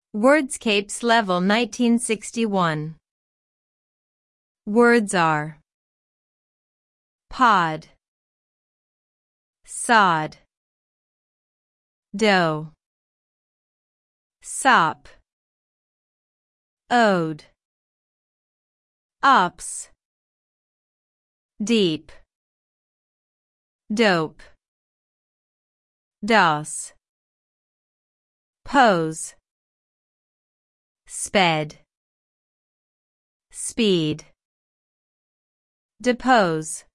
Wordscapes Level 1961. Words are pod, sod, dough, sop, ode, ops, deep, dope, DOS, pose, sped, speed, depose.